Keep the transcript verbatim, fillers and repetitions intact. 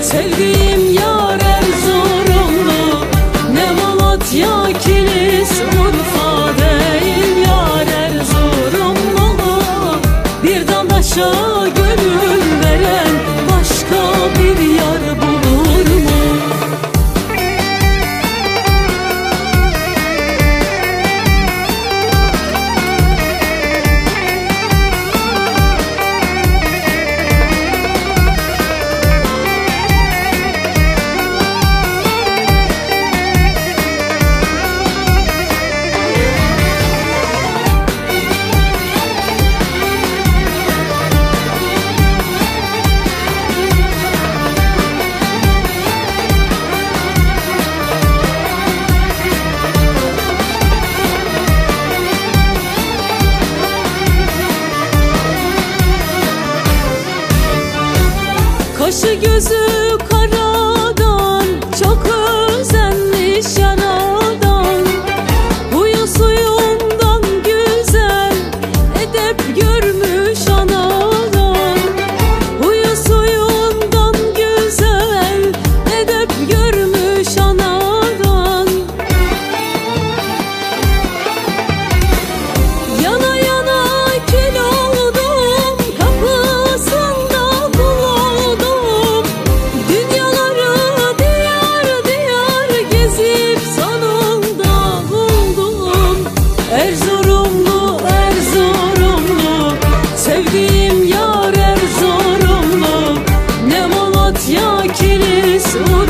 Sevdiğim yar Erzurumlu, ne Malatya, Kilis, Urfa değil yar Erzurumlu. Bir dandaşa gönül veren başka bir yar bulur mu? Kaşı gözü karadan, çok özenmiş yaradan. Huyu suyundan güzel, edep görmüş anadan. Huyu suyundan güzel, edep görmüş anadan. Yana yana kül oldum, kapısında buldum. Dünyaları diyar diyar gezip sonunda buldum. Erzurumlu, Erzurumlu, sevdiğim yar Erzurumlu, ne Malatya, Kilis, Urfa